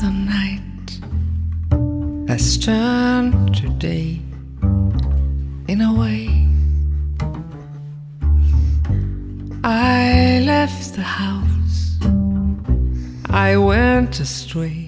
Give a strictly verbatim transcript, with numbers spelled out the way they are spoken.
the night has turned to day in a way. I left the house, I went astray.